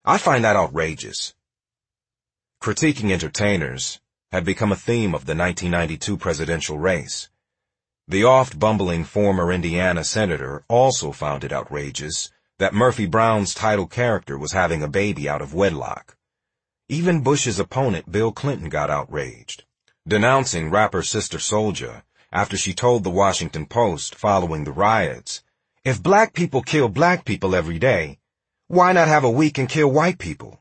I find that outrageous. Critiquing entertainers had become a theme of the 1992 presidential race. The oft-bumbling former Indiana senator also found it outrageous that Murphy Brown's title character was having a baby out of wedlock. Even Bush's opponent, Bill Clinton, got outraged, denouncing rapper Sister Souljah after she told the Washington Post following the riots, "If black people kill black people every day, why not have a week and kill white people?"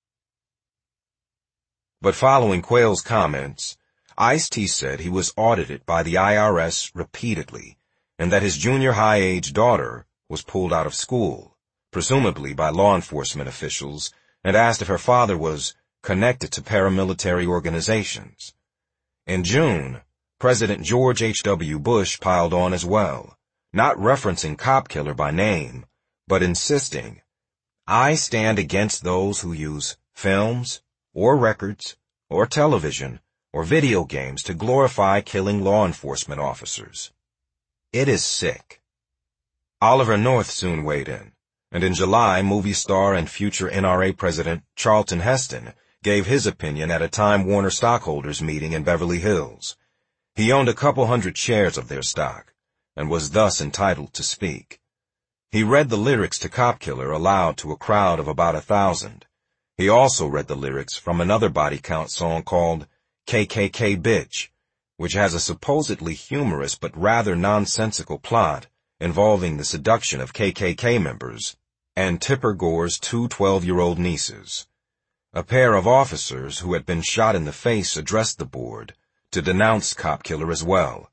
But following Quayle's comments, Ice-T said he was audited by the IRS repeatedly, and that his junior high-age daughter was pulled out of school, presumably by law enforcement officials, and asked if her father was connected to paramilitary organizations. In June, President George H.W. Bush piled on as well, not referencing Cop Killer by name, but insisting, "I stand against those who use films, or records, or television, or video games to glorify killing law enforcement officers. It is sick." Oliver North soon weighed in, and in July, movie star and future NRA President Charlton Heston gave his opinion at a Time Warner stockholders meeting in Beverly Hills. He owned a couple hundred shares of their stock, and was thus entitled to speak. He read the lyrics to Cop Killer aloud to a crowd of about 1,000. He also read the lyrics from another body count song called KKK Bitch, which has a supposedly humorous but rather nonsensical plot involving the seduction of KKK members and Tipper Gore's two 12-year-old nieces. A pair of officers who had been shot in the face addressed the board to denounce Cop Killer as well.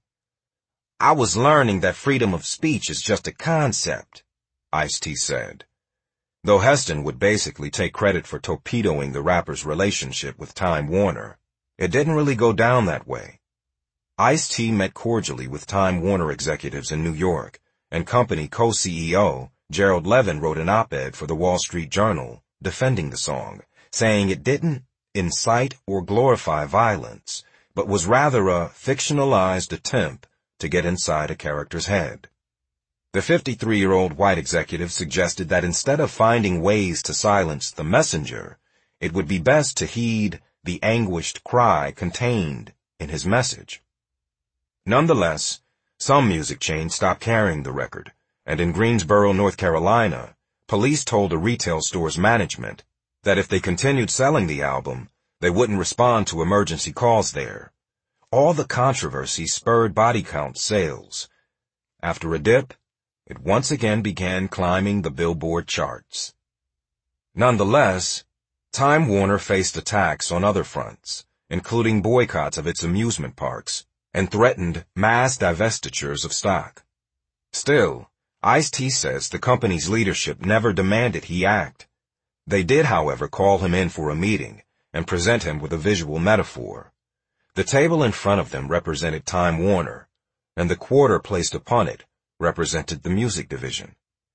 "I was learning that freedom of speech is just a concept," Ice-T said. Though Heston would basically take credit for torpedoing the rapper's relationship with Time Warner, it didn't really go down that way. Ice-T met cordially with Time Warner executives in New York, and company co-CEO Gerald Levin wrote an op-ed for the Wall Street Journal defending the song, saying it didn't incite or glorify violence, but was rather a fictionalized attempt to get inside a character's head. The 53-year-old white executive suggested that instead of finding ways to silence the messenger, it would be best to heed the anguished cry contained in his message. Nonetheless, some music chains stopped carrying the record, and in Greensboro, North Carolina, police told a retail store's management that if they continued selling the album, they wouldn't respond to emergency calls there. All the controversy spurred body count sales. After a dip, it once again began climbing the Billboard charts. Nonetheless, Time Warner faced attacks on other fronts, including boycotts of its amusement parks, and threatened mass divestitures of stock. Still, Ice-T says the company's leadership never demanded he act. They did, however, call him in for a meeting and present him with a visual metaphor. The table in front of them represented Time Warner, and the quarter placed upon it represented the music division.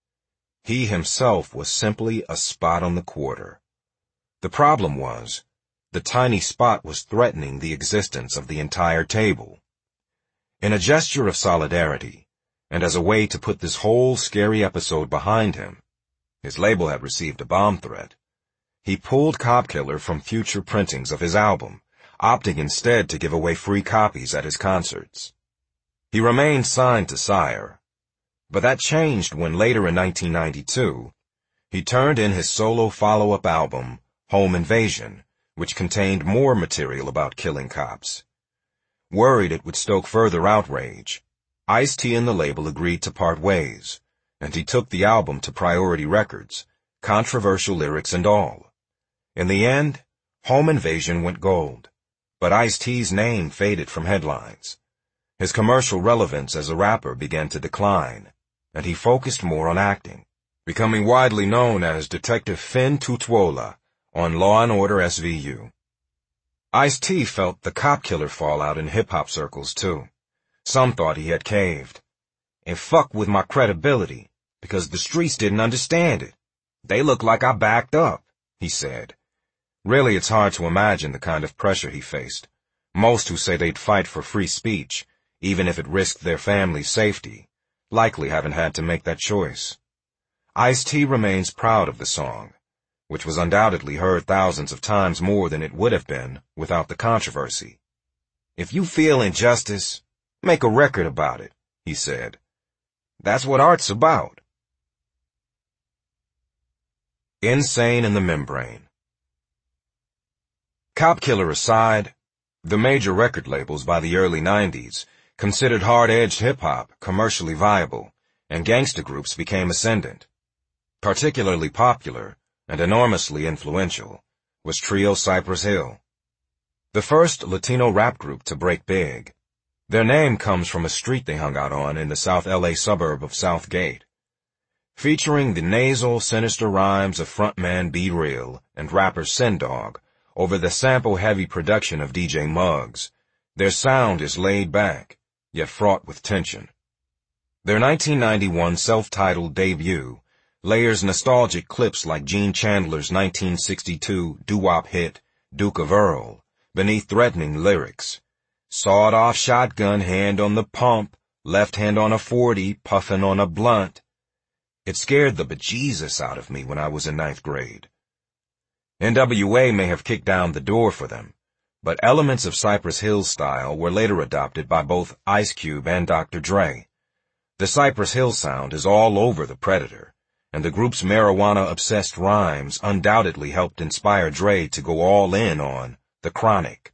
He himself was simply a spot on the quarter. The problem was, the tiny spot was threatening the existence of the entire table. In a gesture of solidarity, and as a way to put this whole scary episode behind him, his label had received a bomb threat, he pulled Cop Killer from future printings of his album, opting instead to give away free copies at his concerts. He remained signed to Sire, but that changed when later in 1992, he turned in his solo follow-up album, Home Invasion, which contained more material about killing cops. Worried it would stoke further outrage, Ice-T and the label agreed to part ways, and he took the album to Priority Records, controversial lyrics and all. In the end, Home Invasion went gold, but Ice-T's name faded from headlines. His commercial relevance as a rapper began to decline, and he focused more on acting, becoming widely known as Detective Finn Tutuola on Law & Order SVU. Ice-T felt the Cop Killer fallout in hip-hop circles, too. Some thought he had caved. "It fucked with my credibility, because the streets didn't understand it. They looked like I backed up," he said. Really, it's hard to imagine the kind of pressure he faced. Most who say they'd fight for free speech, even if it risked their family's safety, likely haven't had to make that choice. Ice-T remains proud of the song, which was undoubtedly heard thousands of times more than it would have been without the controversy. "If you feel injustice, make a record about it," he said. "That's what art's about." Insane in the Membrane. Cop Killer aside, the major record labels by the early 90s considered hard-edged hip-hop commercially viable, and gangsta groups became ascendant. Particularly popular, and enormously influential, was Trio Cypress Hill, the first Latino rap group to break big. Their name comes from a street they hung out on in the South LA suburb of Southgate. Featuring the nasal, sinister rhymes of frontman B-Real and rapper Sendog over the sample-heavy production of DJ Muggs, their sound is laid back, yet fraught with tension. Their 1991 self-titled debut layers nostalgic clips like Gene Chandler's 1962 doo-wop hit, Duke of Earl, beneath threatening lyrics. Sawed-off shotgun, hand on the pump, left hand on a 40, puffin' on a blunt. It scared the bejesus out of me when I was in 9th grade. NWA may have kicked down the door for them, but elements of Cypress Hill's style were later adopted by both Ice Cube and Dr. Dre. The Cypress Hill sound is all over The Predator, and the group's marijuana-obsessed rhymes undoubtedly helped inspire Dre to go all in on The Chronic.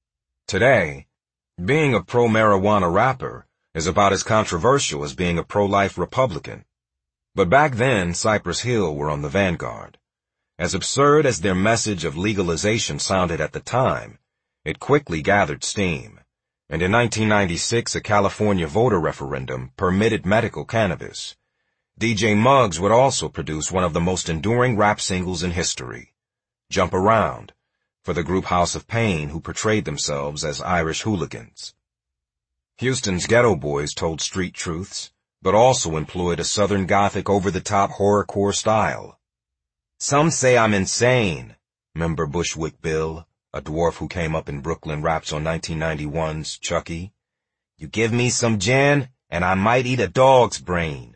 Today, being a pro-marijuana rapper is about as controversial as being a pro-life Republican. But back then, Cypress Hill were on the vanguard. As absurd as their message of legalization sounded at the time, it quickly gathered steam, and in 1996 a California voter referendum permitted medical cannabis. DJ Muggs would also produce one of the most enduring rap singles in history, Jump Around, for the group House of Pain, who portrayed themselves as Irish hooligans. Houston's Ghetto Boys told street truths, but also employed a Southern Gothic over-the-top horrorcore style. "Some say I'm insane," member Bushwick Bill, a dwarf who came up in Brooklyn, raps on 1991's Chucky. "You give me some gin, and I might eat a dog's brain."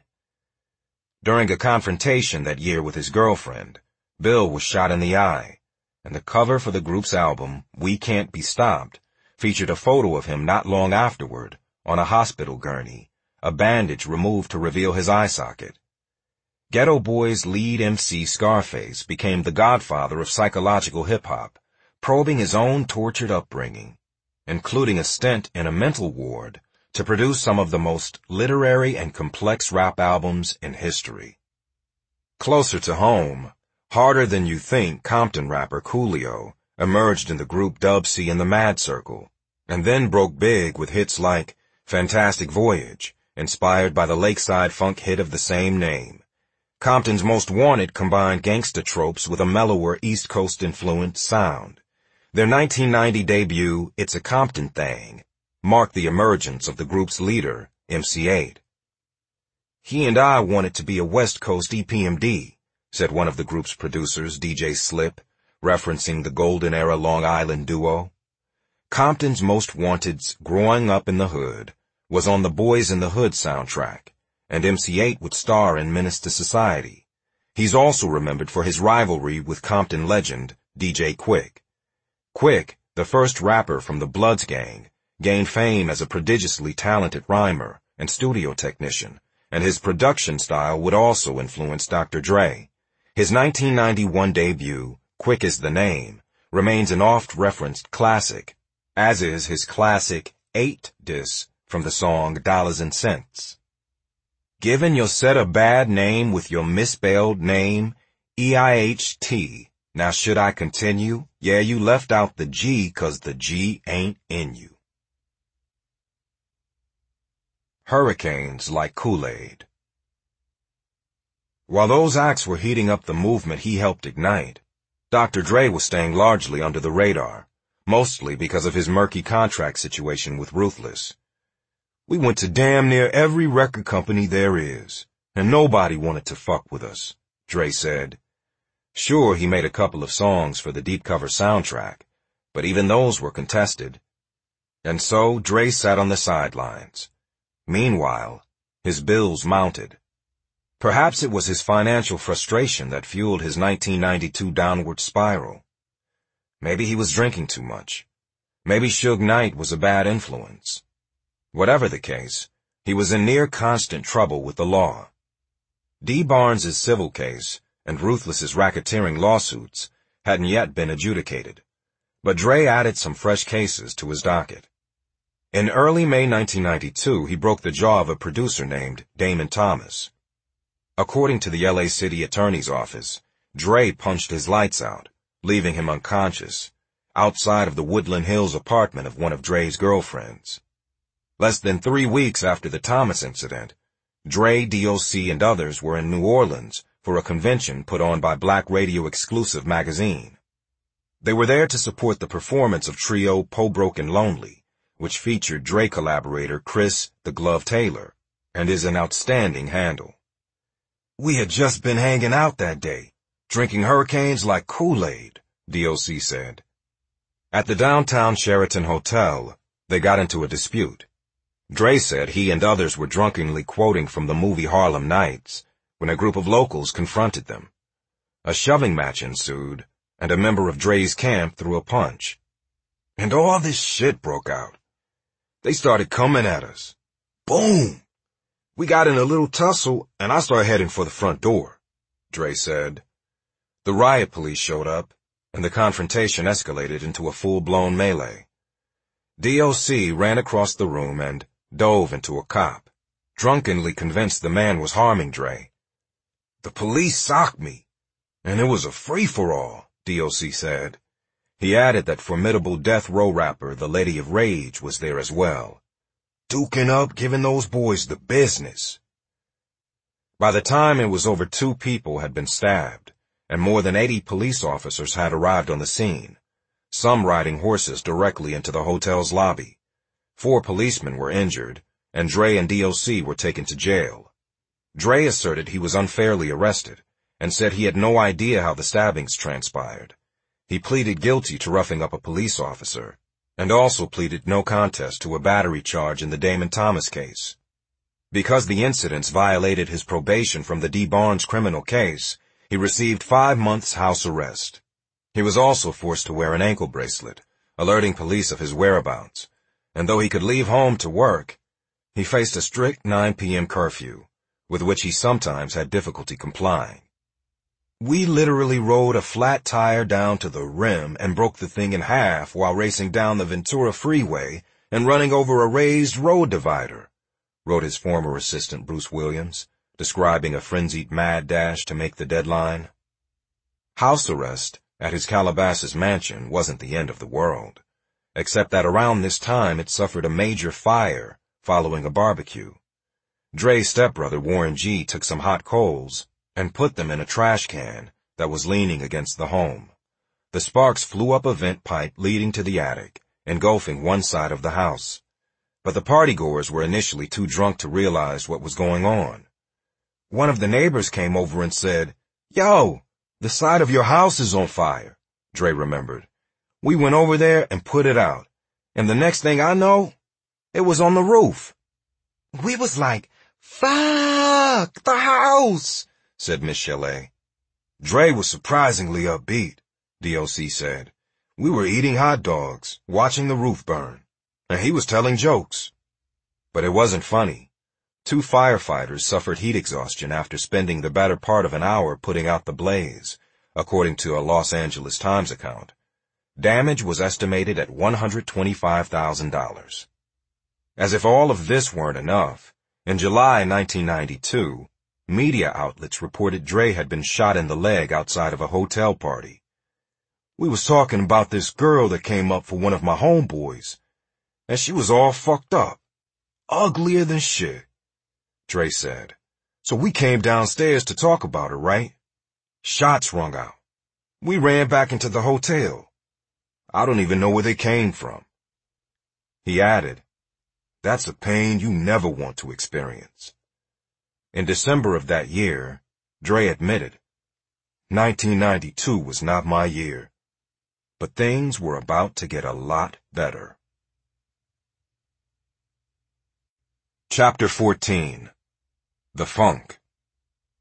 During a confrontation that year with his girlfriend, Bill was shot in the eye, and the cover for the group's album, We Can't Be Stopped, featured a photo of him not long afterward, on a hospital gurney, a bandage removed to reveal his eye socket. Ghetto Boys' lead MC Scarface became the godfather of psychological hip-hop, probing his own tortured upbringing, including a stint in a mental ward, to produce some of the most literary and complex rap albums in history. Closer to home, Harder Than You Think Compton rapper Coolio emerged in the group Dub C and the Mad Circle, and then broke big with hits like Fantastic Voyage, inspired by the Lakeside funk hit of the same name. Compton's Most Wanted combined gangsta tropes with a mellower East Coast-influenced sound. Their 1990 debut, It's a Compton Thing, marked the emergence of the group's leader, MC8. "He and I wanted to be a West Coast EPMD," said one of the group's producers, DJ Slip, referencing the golden era Long Island duo. Compton's Most Wanted's Growing Up in the Hood was on the Boys in the Hood soundtrack, and MC8 would star in Menace to Society. He's also remembered for his rivalry with Compton legend, DJ Quick. Quick, the first rapper from the Bloods gang, gained fame as a prodigiously talented rhymer and studio technician, and his production style would also influence Dr. Dre. His 1991 debut, Quick is the Name, remains an oft-referenced classic, as is his classic 8 diss from the song Dollars and Cents. "Giving your set a bad name with your misspelled name, EIHT. Now should I continue? Yeah, you left out the G 'cause the G ain't in you." Hurricanes Like Kool-Aid. While those acts were heating up the movement he helped ignite, Dr. Dre was staying largely under the radar, mostly because of his murky contract situation with Ruthless. "We went to damn near every record company there is, and nobody wanted to fuck with us," Dre said. Sure, he made a couple of songs for the Deep Cover soundtrack, but even those were contested. And so Dre sat on the sidelines. Meanwhile, his bills mounted. Perhaps it was his financial frustration that fueled his 1992 downward spiral. Maybe he was drinking too much. Maybe Suge Knight was a bad influence. Whatever the case, he was in near constant trouble with the law. Dee Barnes' civil case and Ruthless's racketeering lawsuits hadn't yet been adjudicated, but Dre added some fresh cases to his docket. In early May 1992, he broke the jaw of a producer named Damon Thomas. According to the LA City Attorney's Office, Dre punched his lights out, leaving him unconscious, outside of the Woodland Hills apartment of one of Dre's girlfriends. Less than 3 weeks after the Thomas incident, Dre, DOC, and others were in New Orleans for a convention put on by Black Radio Exclusive magazine. They were there to support the performance of trio Po Broke and Lonely, which featured Dre collaborator Chris "The Glove" Taylor, and is an outstanding handle. "We had just been hanging out that day, drinking hurricanes like Kool-Aid," DOC said. At the downtown Sheraton Hotel, they got into a dispute. Dre said he and others were drunkenly quoting from the movie Harlem Nights when a group of locals confronted them. A shoving match ensued, and a member of Dre's camp threw a punch. And all this shit broke out. They started coming at us. Boom! We got in a little tussle, and I started heading for the front door, Dre said. The riot police showed up, and the confrontation escalated into a full-blown melee. DOC ran across the room and dove into a cop, drunkenly convinced the man was harming Dre. The police socked me, and it was a free-for-all, DOC said. He added that formidable death row rapper The Lady of Rage was there as well, duking up, giving those boys the business. By the time it was over, 2 people had been stabbed, and more than 80 police officers had arrived on the scene, some riding horses directly into the hotel's lobby. 4 policemen were injured, and Dre and DOC were taken to jail. Dre asserted he was unfairly arrested, and said he had no idea how the stabbings transpired. He pleaded guilty to roughing up a police officer, and also pleaded no contest to a battery charge in the Damon Thomas case. Because the incidents violated his probation from the Dee Barnes criminal case, he received 5 months house arrest. He was also forced to wear an ankle bracelet, alerting police of his whereabouts, and though he could leave home to work, he faced a strict 9 p.m. curfew, with which he sometimes had difficulty complying. We literally rode a flat tire down to the rim and broke the thing in half while racing down the Ventura Freeway and running over a raised road divider, wrote his former assistant Bruce Williams, describing a frenzied mad dash to make the deadline. House arrest at his Calabasas mansion wasn't the end of the world, except that around this time it suffered a major fire following a barbecue. Dre's stepbrother Warren G took some hot coals and put them in a trash can that was leaning against the home. The sparks flew up a vent pipe leading to the attic, engulfing one side of the house. But the partygoers were initially too drunk to realize what was going on. One of the neighbors came over and said, "Yo, the side of your house is on fire," Dre remembered. "We went over there and put it out, and the next thing I know, it was on the roof." "We was like, fuck, the house," said Miss Chalet. Dre was surprisingly upbeat, DOC said. "We were eating hot dogs, watching the roof burn, and he was telling jokes." But it wasn't funny. 2 firefighters suffered heat exhaustion after spending the better part of an hour putting out the blaze, according to a Los Angeles Times account. Damage was estimated at $125,000. As if all of this weren't enough, in July 1992, media outlets reported Dre had been shot in the leg outside of a hotel party. "We was talking about this girl that came up for one of my homeboys, and she was all fucked up, uglier than shit," Dre said. "So we came downstairs to talk about her, right? Shots rung out. We ran back into the hotel. I don't even know where they came from." He added, "That's a pain you never want to experience." In December of that year, Dre admitted, 1992 was not my year, but things were about to get a lot better. Chapter 14. The Funk.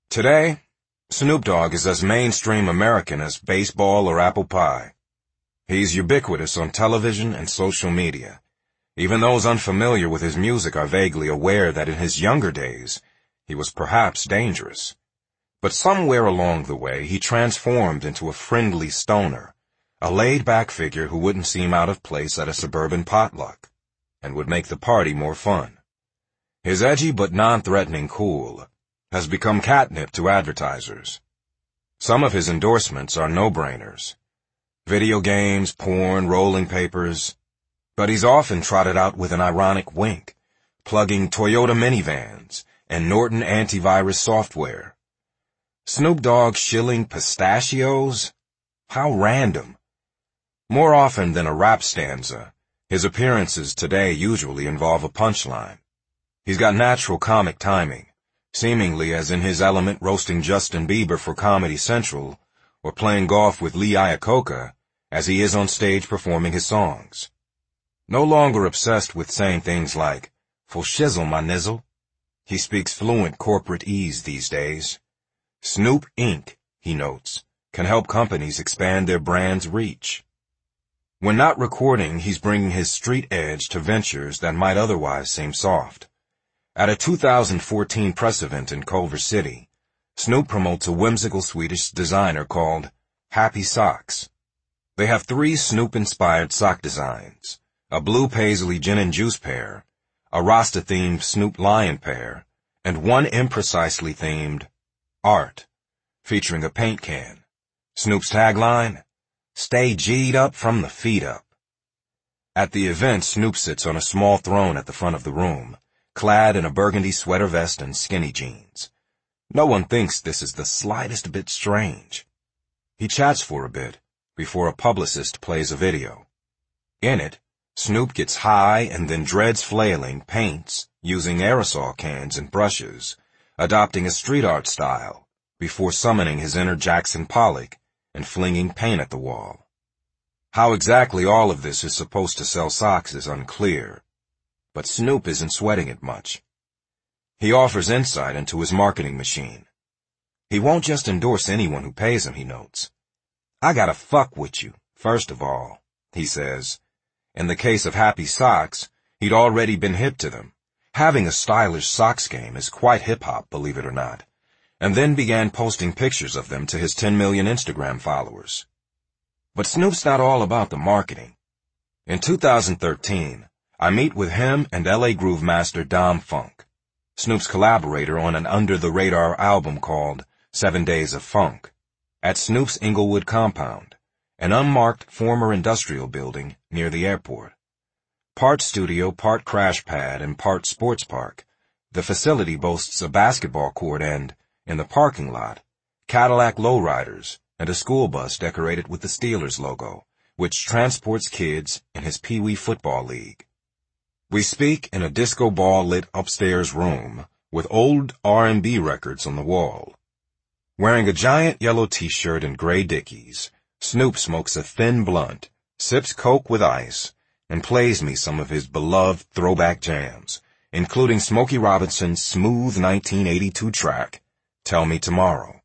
Today, Snoop Dogg is as mainstream American as baseball or apple pie. He's ubiquitous on television and social media. Even those unfamiliar with his music are vaguely aware that in his younger days, he was perhaps dangerous. But somewhere along the way, he transformed into a friendly stoner, a laid-back figure who wouldn't seem out of place at a suburban potluck, and would make the party more fun. His edgy but non-threatening cool has become catnip to advertisers. Some of his endorsements are no-brainers. Video games, porn, rolling papers. But he's often trotted out with an ironic wink, plugging Toyota minivans and Norton antivirus software. Snoop Dogg shilling pistachios? How random. More often than a rap stanza, his appearances today usually involve a punchline. He's got natural comic timing, seemingly as in his element roasting Justin Bieber for Comedy Central or playing golf with Lee Iacocca as he is on stage performing his songs. No longer obsessed with saying things like, "For shizzle, my nizzle." He speaks fluent corporate ease these days. Snoop Inc., he notes, can help companies expand their brand's reach. When not recording, he's bringing his street edge to ventures that might otherwise seem soft. At a 2014 press event in Culver City, Snoop promotes a whimsical Swedish designer called Happy Socks. They have 3 Snoop-inspired sock designs: a blue paisley gin and juice pair, a Rasta-themed Snoop Lion pair, and one imprecisely themed art, featuring a paint can. Snoop's tagline, "Stay G'd up from the feet up." At the event, Snoop sits on a small throne at the front of the room, clad in a burgundy sweater vest and skinny jeans. No one thinks this is the slightest bit strange. He chats for a bit, before a publicist plays a video. In it, Snoop gets high and then dreads flailing, paints, using aerosol cans and brushes, adopting a street art style, before summoning his inner Jackson Pollock and flinging paint at the wall. How exactly all of this is supposed to sell socks is unclear, but Snoop isn't sweating it much. He offers insight into his marketing machine. He won't just endorse anyone who pays him, he notes. "I gotta fuck with you, first of all," he says. In the case of Happy Socks, he'd already been hip to them. Having a stylish socks game is quite hip-hop, believe it or not, and then began posting pictures of them to his 10 million Instagram followers. But Snoop's not all about the marketing. In 2013, I meet with him and LA Groove master Dom Funk, Snoop's collaborator on an under-the-radar album called 7 Days of Funk, at Snoop's Inglewood compound, an unmarked former industrial building near the airport. Part studio, part crash pad, and part sports park, the facility boasts a basketball court and, in the parking lot, Cadillac lowriders and a school bus decorated with the Steelers logo, which transports kids in his Pee Wee football league. We speak in a disco ball-lit upstairs room with old R&B records on the wall. Wearing a giant yellow t-shirt and gray Dickies, Snoop smokes a thin blunt, sips Coke with ice, and plays me some of his beloved throwback jams, including Smokey Robinson's smooth 1982 track, Tell Me Tomorrow.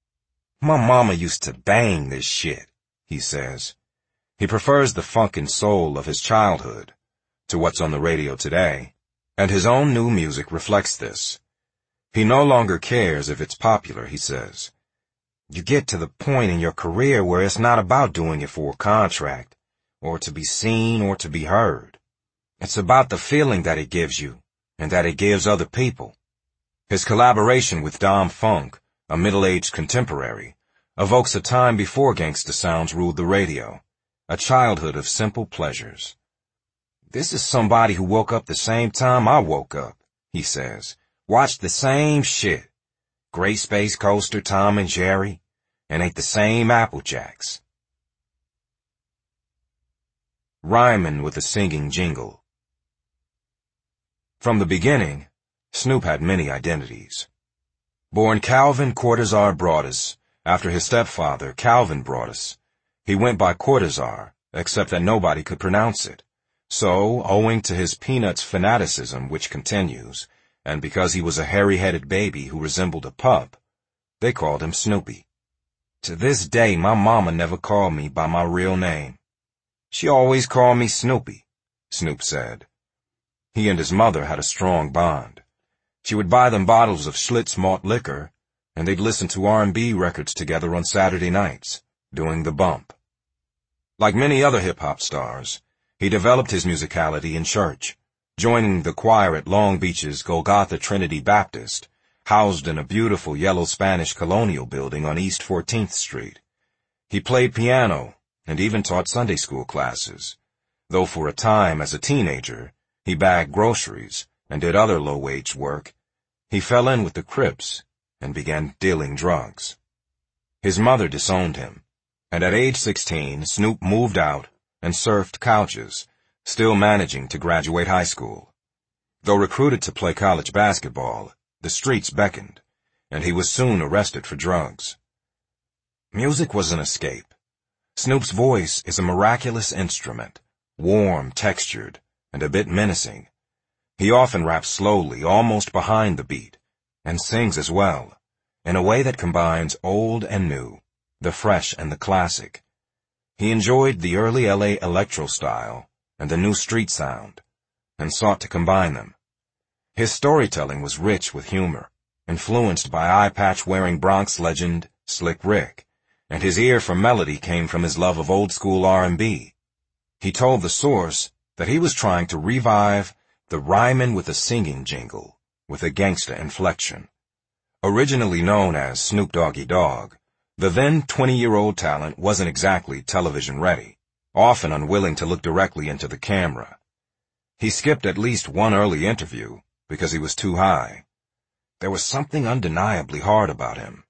"My mama used to bang this shit," he says. He prefers the funk and soul of his childhood to what's on the radio today, and his own new music reflects this. He no longer cares if it's popular, he says. "You get to the point in your career where it's not about doing it for a contract, or to be seen or to be heard. It's about the feeling that it gives you, and that it gives other people." His collaboration with Dom Funk, a middle-aged contemporary, evokes a time before gangsta sounds ruled the radio, a childhood of simple pleasures. "This is somebody who woke up the same time I woke up," he says. "Watched the same shit. Great Space Coaster, Tom and Jerry, and ate the same Apple Jacks." Rhyming with a singing jingle. From the beginning, Snoop had many identities. Born Calvin Cortazar Broadus, after his stepfather, Calvin Broadus, he went by Cortazar, except that nobody could pronounce it. So, owing to his Peanuts fanaticism, which continues, and because he was a hairy-headed baby who resembled a pup, They called him Snoopy. To this day, my mama never called me by my real name. She always called me Snoopy, Snoop said. He and his mother had a strong bond. She would buy them bottles of Schlitz malt liquor, and they'd listen to R&B records together on Saturday nights, doing the bump. Like many other hip-hop stars, he developed his musicality in church, joining the choir at Long Beach's Golgotha Trinity Baptist, housed in a beautiful yellow Spanish colonial building on East 14th Street. He played piano and even taught Sunday school classes, though for a time as a teenager, he bagged groceries and did other low-wage work. He fell in with the Crips and began dealing drugs. His mother disowned him, and at age 16, Snoop moved out and surfed couches, still managing to graduate high school. Though recruited to play college basketball, the streets beckoned, and he was soon arrested for drugs. Music was an escape. Snoop's voice is a miraculous instrument, warm, textured, and a bit menacing. He often raps slowly, almost behind the beat, and sings as well, in a way that combines old and new, the fresh and the classic. He enjoyed the early LA electro style and the new street sound, and sought to combine them. His storytelling was rich with humor, influenced by eye-patch-wearing Bronx legend Slick Rick, and his ear for melody came from his love of old-school R&B. He told The Source that he was trying to revive the rhyming with a singing jingle with a gangsta inflection. Originally known as Snoop Doggy Dogg, the then 20-year-old talent wasn't exactly television-ready, often unwilling to look directly into the camera. He skipped at least one early interview because he was too high. There was something undeniably hard about him.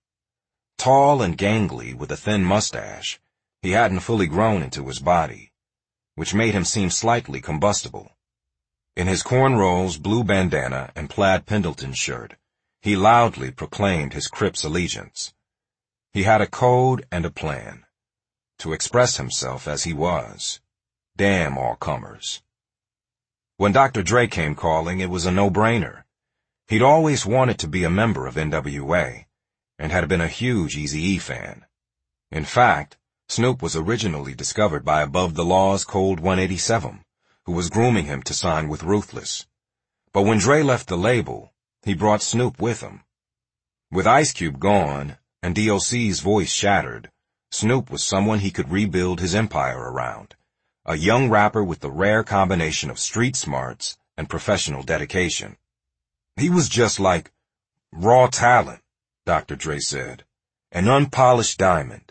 Tall and gangly with a thin mustache, he hadn't fully grown into his body, which made him seem slightly combustible. In his cornrows, blue bandana, and plaid Pendleton shirt, he loudly proclaimed his Crips allegiance. He had a code and a plan: to express himself as he was. Damn all comers. When Dr. Dre came calling, it was a no-brainer. He'd always wanted to be a member of NWA, and had been a huge Eazy-E fan. In fact, Snoop was originally discovered by Above the Law's Cold 187, who was grooming him to sign with Ruthless. But when Dre left the label, he brought Snoop with him. With Ice Cube gone, and DOC's voice shattered, Snoop was someone he could rebuild his empire around. A young rapper with the rare combination of street smarts and professional dedication. He was just like raw talent, Dr. Dre said, an unpolished diamond.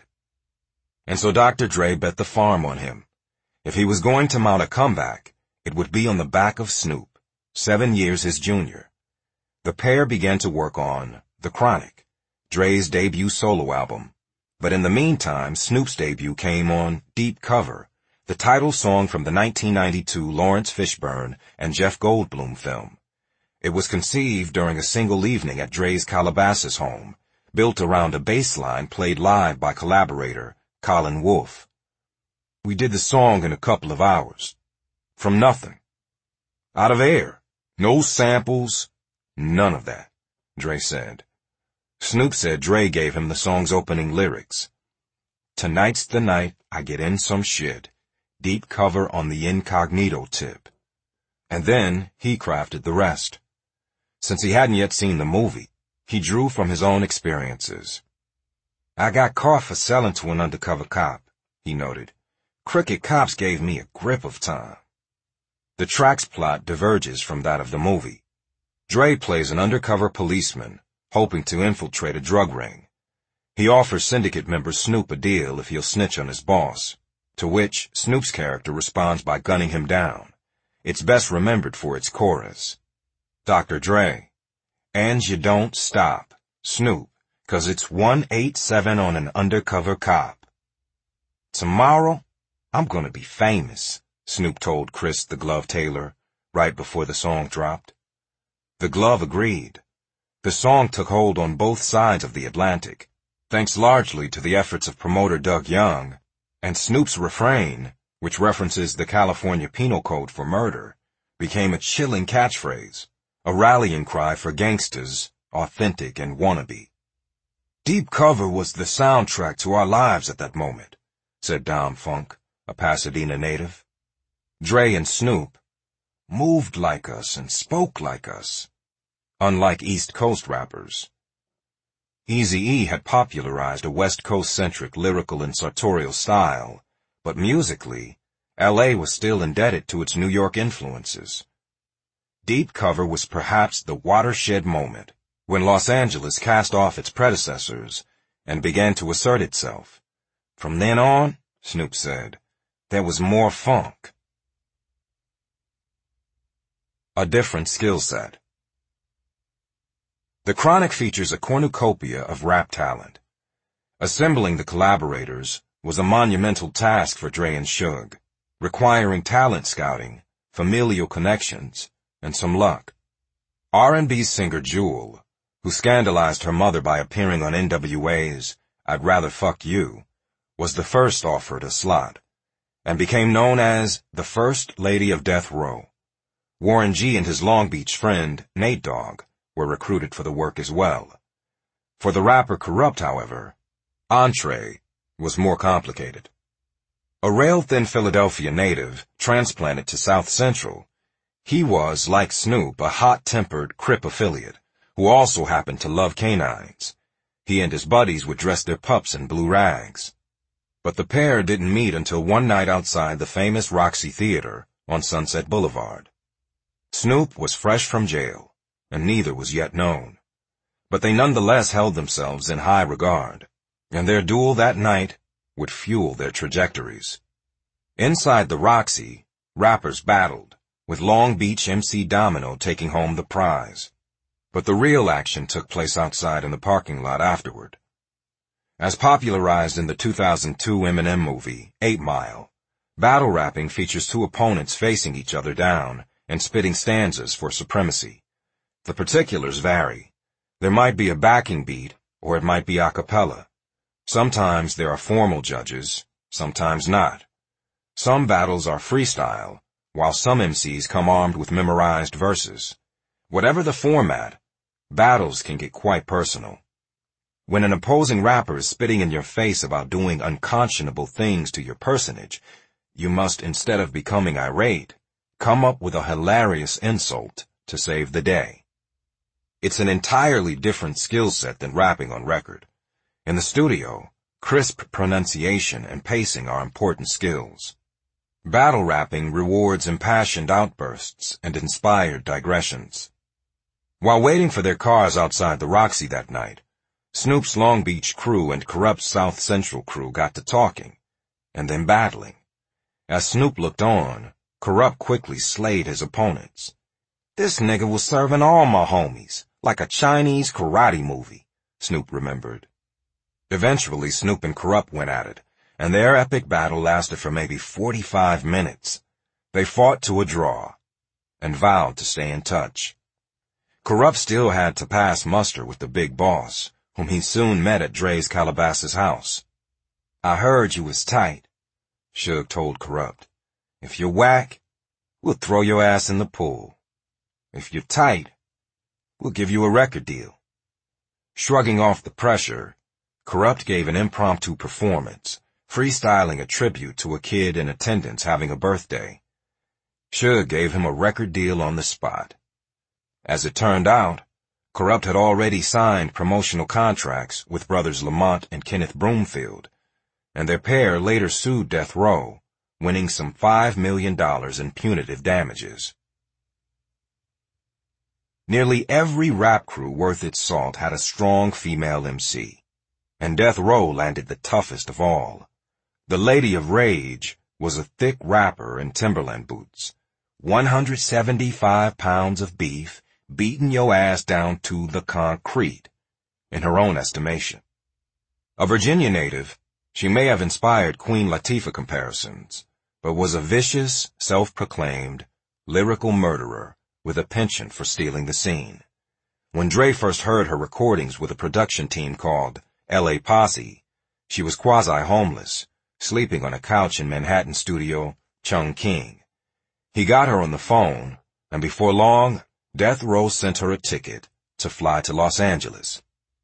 And so Dr. Dre bet the farm on him. If he was going to mount a comeback, it would be on the back of Snoop, 7 years his junior. The pair began to work on The Chronic, Dre's debut solo album. But in the meantime, Snoop's debut came on Deep Cover, the title song from the 1992 Lawrence Fishburne and Jeff Goldblum film. It was conceived during a single evening at Dre's Calabasas home, built around a bass line played live by collaborator Colin Wolfe. We did the song in a couple of hours. From nothing. Out of air. No samples. None of that, Dre said. Snoop said Dre gave him the song's opening lyrics. Tonight's the night I get in some shit. Deep cover on the incognito tip. And then he crafted the rest. Since he hadn't yet seen the movie, he drew from his own experiences. I got caught for selling to an undercover cop, he noted. Crooked cops gave me a grip of time. The track's plot diverges from that of the movie. Dre plays an undercover policeman, hoping to infiltrate a drug ring. He offers syndicate member Snoop a deal if he'll snitch on his boss, to which Snoop's character responds by gunning him down. It's best remembered for its chorus. Dr. Dre. And you don't stop, Snoop, 'cause it's 187 on an undercover cop. Tomorrow, I'm gonna be famous, Snoop told Chris the Glove Taylor, right before the song dropped. The Glove agreed. The song took hold on both sides of the Atlantic, thanks largely to the efforts of promoter Doug Young, and Snoop's refrain, which references the California Penal Code for murder, became a chilling catchphrase, a rallying cry for gangsters, authentic and wannabe. Deep Cover was the soundtrack to our lives at that moment, said Dom Funk, a Pasadena native. Dre and Snoop moved like us and spoke like us, unlike East Coast rappers. Eazy-E had popularized a West Coast-centric lyrical and sartorial style, but musically, L.A. was still indebted to its New York influences. Deep Cover was perhaps the watershed moment when Los Angeles cast off its predecessors and began to assert itself. From then on, Snoop said, there was more funk. A different skill set. The Chronic features a cornucopia of rap talent. Assembling the collaborators was a monumental task for Dre and Suge, requiring talent scouting, familial connections, and some luck. R&B singer Jewel, who scandalized her mother by appearing on NWA's I'd Rather Fuck You, was the first offered a slot, and became known as the First Lady of Death Row. Warren G and his Long Beach friend, Nate Dogg, were recruited for the work as well. For the rapper Kurupt, however, entree was more complicated. A rail-thin Philadelphia native transplanted to South Central, he was, like Snoop, a hot-tempered Crip affiliate, who also happened to love canines. He and his buddies would dress their pups in blue rags. But the pair didn't meet until one night outside the famous Roxy Theater on Sunset Boulevard. Snoop was fresh from jail, and neither was yet known. But they nonetheless held themselves in high regard, and their duel that night would fuel their trajectories. Inside the Roxy, rappers battled, with Long Beach MC Domino taking home the prize. But the real action took place outside in the parking lot afterward. As popularized in the 2002 Eminem movie, 8 Mile, battle rapping features two opponents facing each other down and spitting stanzas for supremacy. The particulars vary. There might be a backing beat, or it might be a cappella. Sometimes there are formal judges, sometimes not. Some battles are freestyle, while some MCs come armed with memorized verses. Whatever the format, battles can get quite personal. When an opposing rapper is spitting in your face about doing unconscionable things to your personage, you must, instead of becoming irate, come up with a hilarious insult to save the day. It's an entirely different skill set than rapping on record. In the studio, crisp pronunciation and pacing are important skills. Battle rapping rewards impassioned outbursts and inspired digressions. While waiting for their cars outside the Roxy that night, Snoop's Long Beach crew and Kurupt's South Central crew got to talking, and then battling. As Snoop looked on, Kurupt quickly slayed his opponents. This nigga was serving all my homies, like a Chinese karate movie, Snoop remembered. Eventually, Snoop and Kurupt went at it, and their epic battle lasted for maybe 45 minutes. They fought to a draw, and vowed to stay in touch. Kurupt still had to pass muster with the big boss, whom he soon met at Dre's Calabasas house. I heard you was tight, Suge told Kurupt. If you're whack, we'll throw your ass in the pool. If you're tight, we'll give you a record deal. Shrugging off the pressure, Kurupt gave an impromptu performance, freestyling a tribute to a kid in attendance having a birthday. Suge gave him a record deal on the spot. As it turned out, Kurupt had already signed promotional contracts with brothers Lamont and Kenneth Broomfield, and their pair later sued Death Row, winning some $5 million in punitive damages. Nearly every rap crew worth its salt had a strong female MC, and Death Row landed the toughest of all. The Lady of Rage was a thick rapper in Timberland boots, 175 pounds of beef, beating your ass down to the concrete, in her own estimation. A Virginia native, she may have inspired Queen Latifah comparisons, but was a vicious, self-proclaimed, lyrical murderer with a penchant for stealing the scene. When Dre first heard her recordings with a production team called L.A. Posse, she was quasi-homeless, sleeping on a couch in Manhattan studio Chung King. He got her on the phone, and before long, Death Row sent her a ticket to fly to Los Angeles.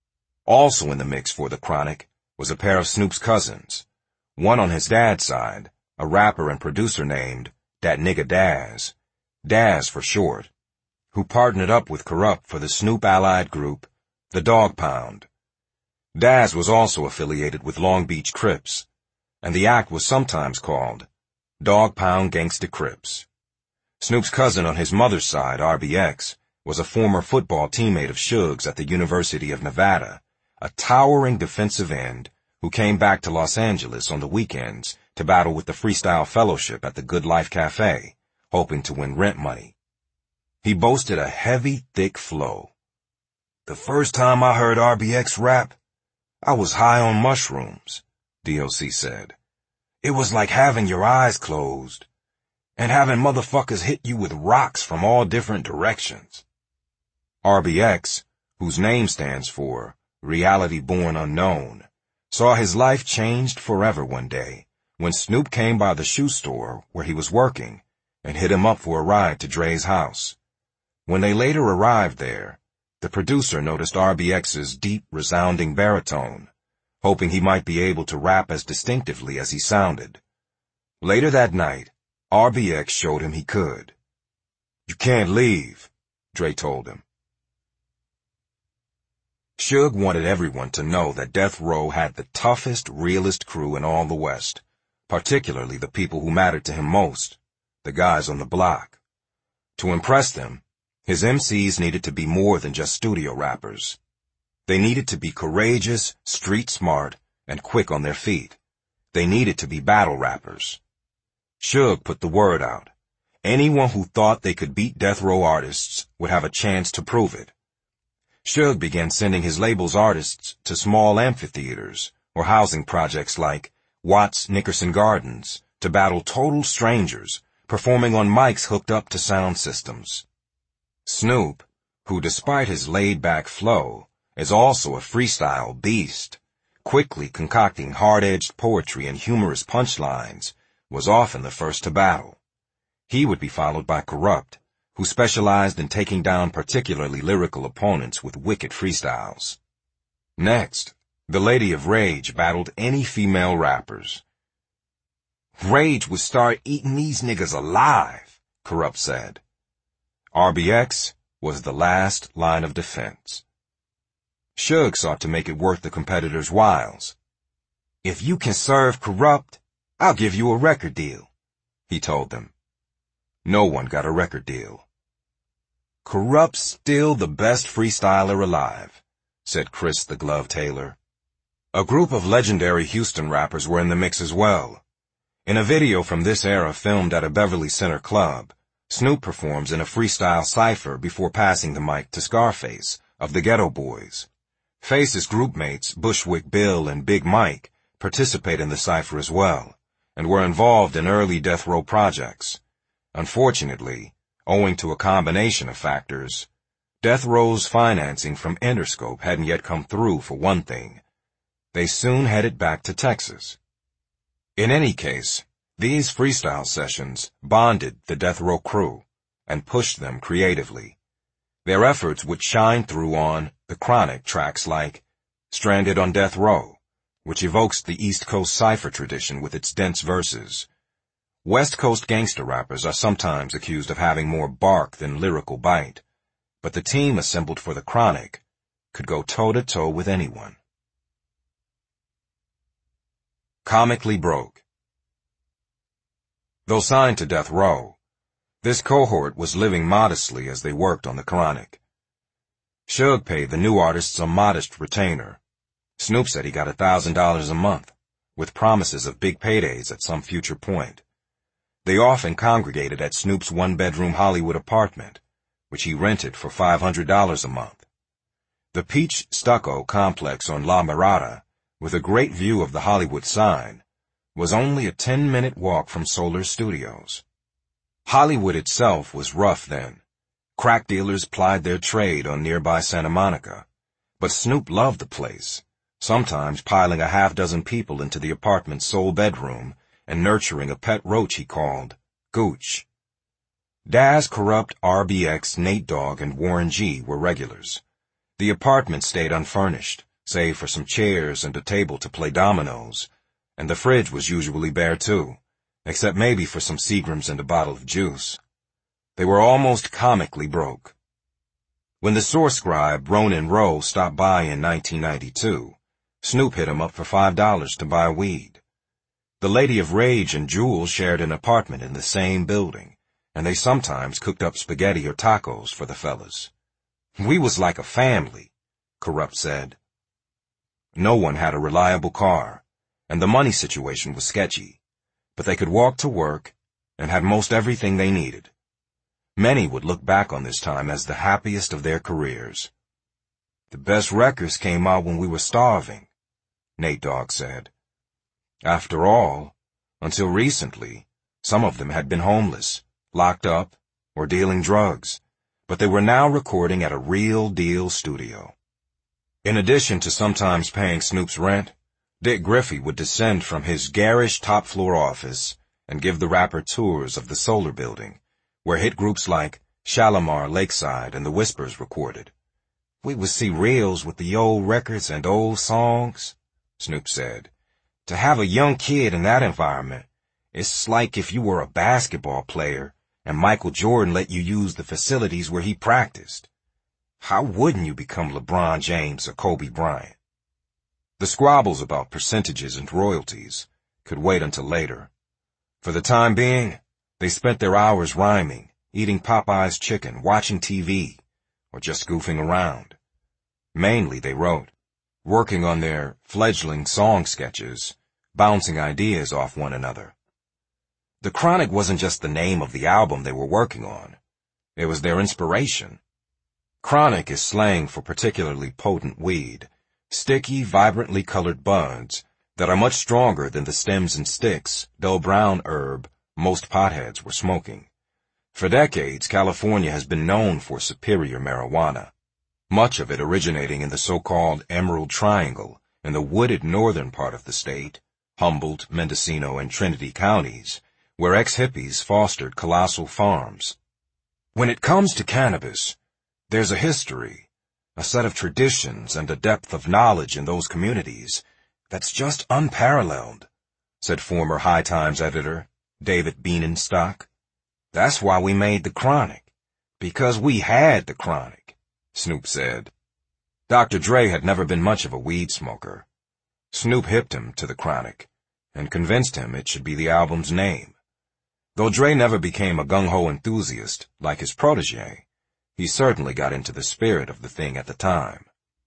Also in the mix for the Chronic was a pair of Snoop's cousins, one on his dad's side, a rapper and producer named Dat Nigga Daz, Daz for short, who partnered up with Kurupt for the Snoop allied group, the Dog Pound. Daz was also affiliated with Long Beach Crips, and the act was sometimes called Dog Pound Gangsta Crips. Snoop's cousin on his mother's side, RBX, was a former football teammate of Suge's at the University of Nevada, a towering defensive end who came back to Los Angeles on the weekends to battle with the Freestyle Fellowship at the Good Life Cafe, hoping to win rent money. He boasted a heavy, thick flow. "The first time I heard RBX rap, I was high on mushrooms," DOC said. "It was like having your eyes closed and having motherfuckers hit you with rocks from all different directions." RBX, whose name stands for Reality Born Unknown, saw his life changed forever one day when Snoop came by the shoe store where he was working and hit him up for a ride to Dre's house. When they later arrived there, the producer noticed RBX's deep, resounding baritone, hoping he might be able to rap as distinctively as he sounded. Later that night, RBX showed him he could. "You can't leave," Dre told him. Suge wanted everyone to know that Death Row had the toughest, realest crew in all the West, particularly the people who mattered to him most, the guys on the block. To impress them, his MCs needed to be more than just studio rappers. They needed to be courageous, street smart, and quick on their feet. They needed to be battle rappers. Suge put the word out. Anyone who thought they could beat Death Row artists would have a chance to prove it. Suge began sending his label's artists to small amphitheaters or housing projects like Watts Nickerson Gardens to battle total strangers, performing on mics hooked up to sound systems. Snoop, who despite his laid-back flow, is also a freestyle beast, quickly concocting hard-edged poetry and humorous punchlines, was often the first to battle. He would be followed by Kurupt, who specialized in taking down particularly lyrical opponents with wicked freestyles. Next, the Lady of Rage battled any female rappers. "Rage would start eating these niggas alive," Kurupt said. RBX was the last line of defense. Suge sought to make it worth the competitors' whiles. "If you can serve Kurupt, I'll give you a record deal," he told them. No one got a record deal. "Kurupt's still the best freestyler alive," said Chris the Glove Taylor. A group of legendary Houston rappers were in the mix as well. In a video from this era filmed at a Beverly Center club, Snoop performs in a freestyle cypher before passing the mic to Scarface of the Ghetto Boys. Face's groupmates Bushwick Bill and Big Mike participate in the cypher as well, and were involved in early Death Row projects. Unfortunately, owing to a combination of factors, Death Row's financing from Interscope hadn't yet come through for one thing. They soon headed back to Texas. In any case, these freestyle sessions bonded the Death Row crew and pushed them creatively. Their efforts would shine through on the Chronic tracks like Stranded on Death Row, which evokes the East Coast cypher tradition with its dense verses. West Coast gangster rappers are sometimes accused of having more bark than lyrical bite, but the team assembled for the Chronic could go toe-to-toe with anyone. Comically broke. Though signed to Death Row, this cohort was living modestly as they worked on the Chronic. Suge paid the new artists a modest retainer. Snoop said he got $1,000 a month, with promises of big paydays at some future point. They often congregated at Snoop's one-bedroom Hollywood apartment, which he rented for $500 a month. The Peach Stucco complex on La Mirada, with a great view of the Hollywood sign, was only a 10-minute walk from Solar Studios. Hollywood itself was rough then. Crack dealers plied their trade on nearby Santa Monica, but Snoop loved the place, sometimes piling a half-dozen people into the apartment's sole bedroom and nurturing a pet roach he called Gooch. Daz, Kurupt, RBX, Nate Dogg, and Warren G were regulars. The apartment stayed unfurnished, save for some chairs and a table to play dominoes, and the fridge was usually bare too, except maybe for some Seagrams and a bottle of juice. They were almost comically broke. When the source scribe Ronan Rowe stopped by in 1992, Snoop hit him up for $5 to buy weed. The Lady of Rage and Jules shared an apartment in the same building, and they sometimes cooked up spaghetti or tacos for the fellas. We was like a family, Corrupt said. No one had a reliable car, and the money situation was sketchy, but they could walk to work and had most everything they needed. Many would look back on this time as the happiest of their careers. The best records came out when we were starving, Nate Dogg said. After all, until recently, some of them had been homeless, locked up, or dealing drugs, but they were now recording at a real-deal studio. In addition to sometimes paying Snoop's rent, Dick Griffey would descend from his garish top-floor office and give the rapper tours of the Solar Building, where hit groups like Shalimar Lakeside and the Whispers recorded. We would see reels with the old records and old songs, Snoop said. To have a young kid in that environment, it's like if you were a basketball player and Michael Jordan let you use the facilities where he practiced. How wouldn't you become LeBron James or Kobe Bryant? The squabbles about percentages and royalties could wait until later. For the time being, they spent their hours rhyming, eating Popeye's chicken, watching TV, or just goofing around. Mainly they wrote, working on their fledgling song sketches, bouncing ideas off one another. The Chronic wasn't just the name of the album they were working on. It was their inspiration. Chronic is slang for particularly potent weed, sticky, vibrantly colored buds that are much stronger than the stems and sticks, dull brown herb most potheads were smoking. For decades, California has been known for superior marijuana, much of it originating in the so-called Emerald Triangle in the wooded northern part of the state, Humboldt, Mendocino, and Trinity counties, where ex-hippies fostered colossal farms. When it comes to cannabis, there's a history, a set of traditions, and a depth of knowledge in those communities that's just unparalleled, said former High Times editor David Bienenstock. That's why we made the Chronic, because we had the Chronic, Snoop said. Dr. Dre had never been much of a weed smoker. Snoop hipped him to the Chronic and convinced him it should be the album's name. Though Dre never became a gung-ho enthusiast like his protege, he certainly got into the spirit of the thing at the time.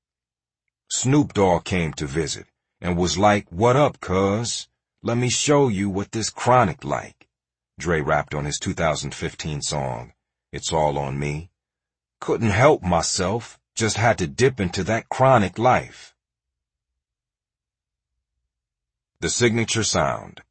Snoop Dogg came to visit and was like, "What up, cuz? Let me show you what this Chronic like," Dre rapped on his 2015 song, It's All on Me. Couldn't help myself, just had to dip into that Chronic life. The signature sound.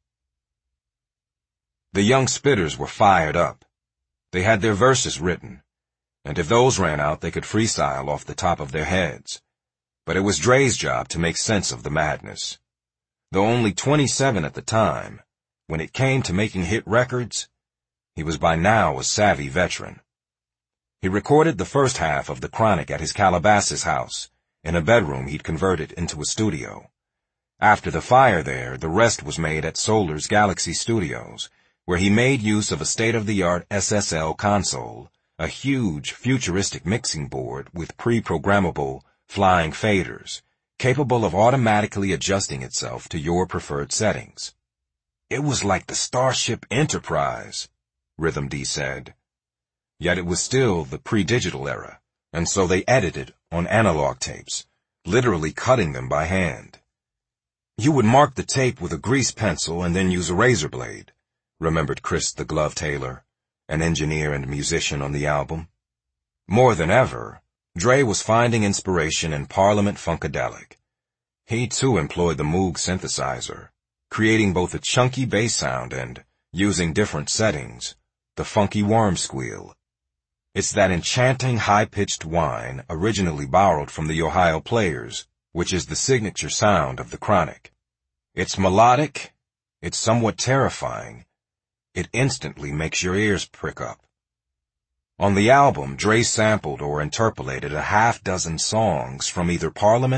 The young spitters were fired up. They had their verses written, and if those ran out, they could freestyle off the top of their heads. But it was Dre's job to make sense of the madness. Though only 27 at the time, when it came to making hit records, he was by now a savvy veteran. He recorded the first half of the Chronic at his Calabasas house, in a bedroom he'd converted into a studio. After the fire there, the rest was made at Solar's Galaxy Studios, where he made use of a state-of-the-art SSL console, a huge, futuristic mixing board with pre-programmable, flying faders, capable of automatically adjusting itself to your preferred settings. It was like the Starship Enterprise, Rhythm D said. Yet it was still the pre-digital era, and so they edited on analog tapes, literally cutting them by hand. You would mark the tape with a grease pencil and then use a razor blade, remembered Chris the Glove Taylor, an engineer and musician on the album. More than ever, Dre was finding inspiration in Parliament Funkadelic. He too employed the Moog synthesizer, creating both a chunky bass sound and, using different settings, the funky worm squeal. It's that enchanting high-pitched whine originally borrowed from the Ohio Players, which is the signature sound of the Chronic. It's melodic, it's somewhat terrifying, it instantly makes your ears prick up. On the album, Dre sampled or interpolated a half-dozen songs from either Parliament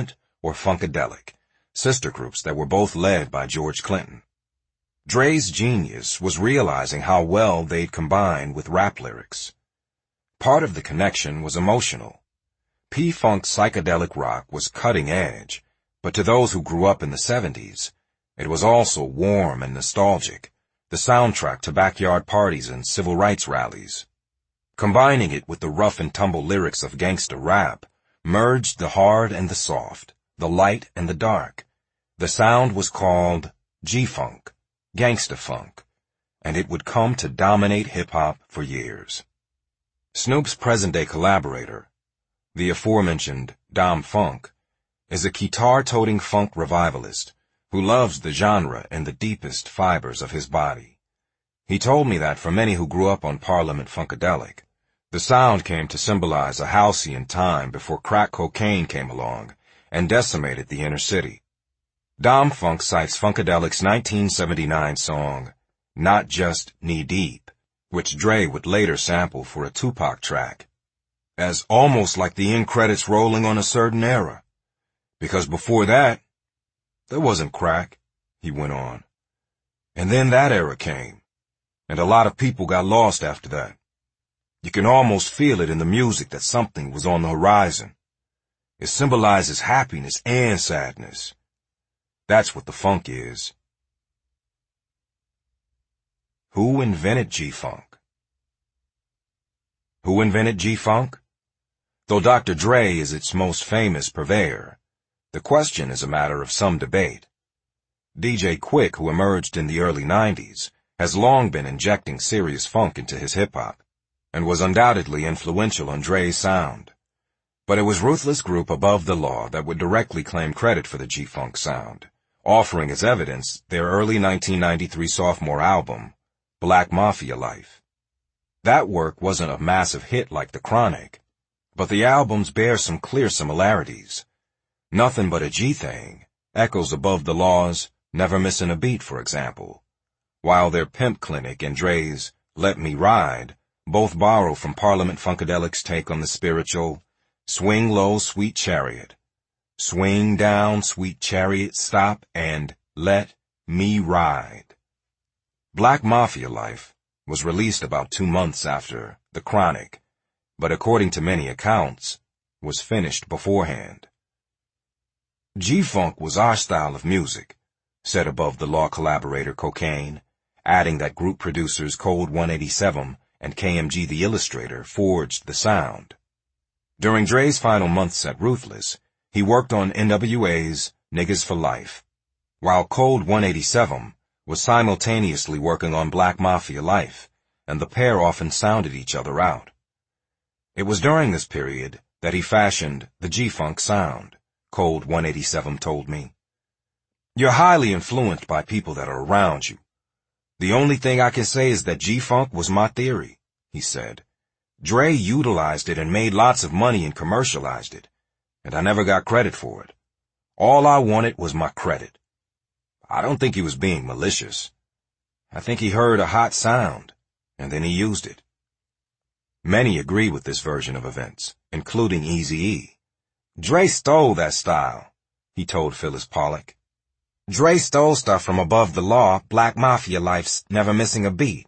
or Funkadelic, sister groups that were both led by George Clinton. Dre's genius was realizing how well they'd combine with rap lyrics. Part of the connection was emotional. P-Funk's psychedelic rock was cutting edge, but to those who grew up in the 70s, it was also warm and nostalgic, the soundtrack to backyard parties and civil rights rallies. Combining it with the rough and tumble lyrics of gangsta rap merged the hard and the soft, the light and the dark. The sound was called G-Funk, gangsta funk, and it would come to dominate hip-hop for years. Snoop's present-day collaborator, the aforementioned Dom Funk, is a guitar-toting funk revivalist who loves the genre in the deepest fibers of his body. He told me that for many who grew up on Parliament Funkadelic, the sound came to symbolize a halcyon time before crack cocaine came along and decimated the inner city. Dom Funk cites Funkadelic's 1979 song, Not Just Knee Deep, which Dre would later sample for a Tupac track, as almost like the end credits rolling on a certain era. Because before that, there wasn't crack, he went on. And then that era came, and a lot of people got lost after that. You can almost feel it in the music that something was on the horizon. It symbolizes happiness and sadness. That's what the funk is. Who invented G-Funk? Who invented G-Funk? Though Dr. Dre is its most famous purveyor, the question is a matter of some debate. DJ Quick, who emerged in the early 90s, has long been injecting serious funk into his hip-hop, and was undoubtedly influential on Dre's sound. But it was Ruthless Group Above the Law that would directly claim credit for the G-Funk sound, offering as evidence their early 1993 sophomore album, Black Mafia Life. That work wasn't a massive hit like The Chronic, but the albums bear some clear similarities. Nothing But a G-Thing echoes Above the Law's Never Missing a Beat, for example, while their Pimp Clinic and Dre's Let Me Ride both borrow from Parliament Funkadelic's take on the spiritual Swing Low, Sweet Chariot, Swing Down, Sweet Chariot, Stop, and Let Me Ride. Black Mafia Life was released about 2 months after The Chronic, but according to many accounts, was finished beforehand. G-Funk was our style of music, said Above the Law collaborator Cocaine, adding that group producers Cold 187 and KMG the Illustrator forged the sound. During Dre's final months at Ruthless, he worked on NWA's Niggas for Life, while Cold 187 was simultaneously working on Black Mafia Life, and the pair often sounded each other out. It was during this period that he fashioned the G-Funk sound, Cold 187 told me. You're highly influenced by people that are around you. The only thing I can say is that G-Funk was my theory, he said. Dre utilized it and made lots of money and commercialized it, and I never got credit for it. All I wanted was my credit. I don't think he was being malicious. I think he heard a hot sound, and then he used it. Many agree with this version of events, including Eazy-E. Dre stole that style, he told Phyllis Pollock. Dre stole stuff from Above the Law, Black Mafia Life's Never Missing a Beat.